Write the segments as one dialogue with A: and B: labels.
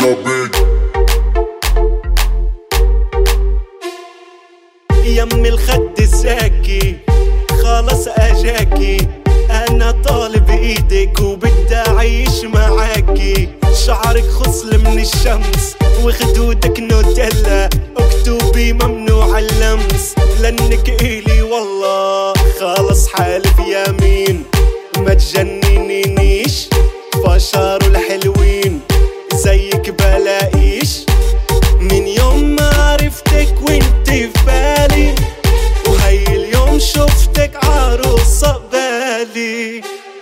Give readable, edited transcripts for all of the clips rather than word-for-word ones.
A: يم الخد الزاكي خلاص اجاكي، انا طالب ايدك وبدي اعيش معاكي. شعرك خصل من الشمس وخدودك نوتيلا، اكتبي ممنوع اللمس لانك الي والله. خالص حالف يمين ما تجننينيش، فشار الحلوين زيك بلاقيش. من يوم ما عرفتك وانت في بالي، وهي اليوم شفتك عروسة بالي.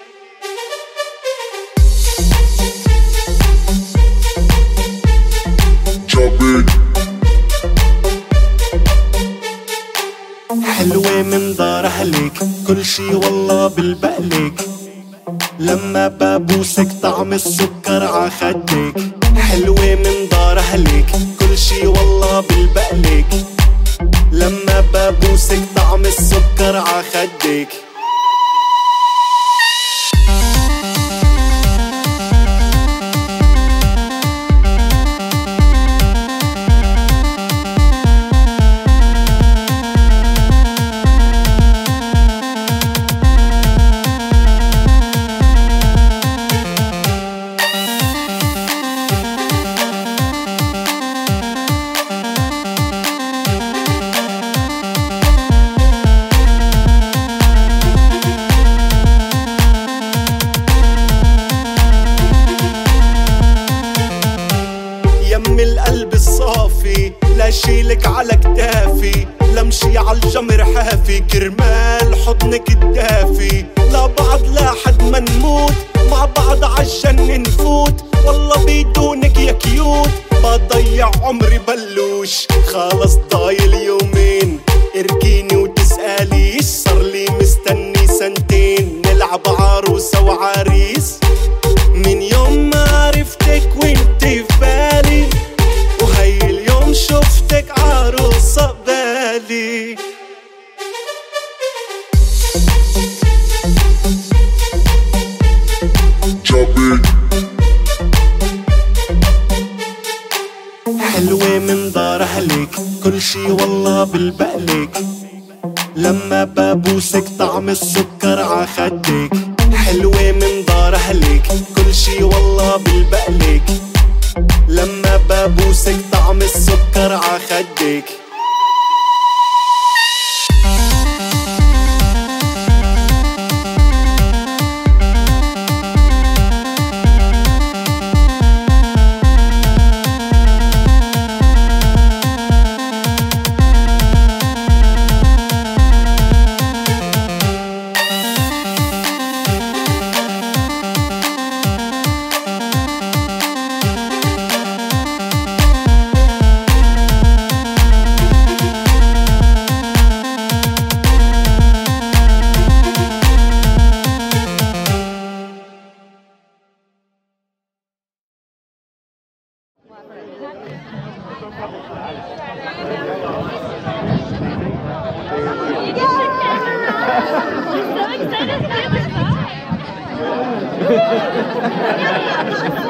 A: حلوة من دار اهلك كل شي والله بالبقلك، لما ببوسك طعم السكر عخدك. حلوة من دار اهلك كل شي والله بالبقلك، لما ببوسك طعم السكر عخدك. يم القلب الصافي لا شيلك على كتافي، لمشي عالجمر حافي كرمال حضنك الدافي. لا بعض لا حد ما نموت مع بعض عالجنة نفوت، والله بدونك يا كيوت بضيع عمري بلوش. خالص ضايل يومين اركيني وتسأليش، صارلي مستني سنتين نلعب عروسة وعريس. من يوم ما عرفتك وانت في بالي، وهي اليوم شفتك عروسة بالي. حلوة من دار اهلك كل شي والله بالبقلك، لما ببوسك طعم السكر عخدك. حلوة من دار اهلك كل شي والله بالبقلك، لما ببوسك طعم السكر عخدك.
B: I'm so excited to see this.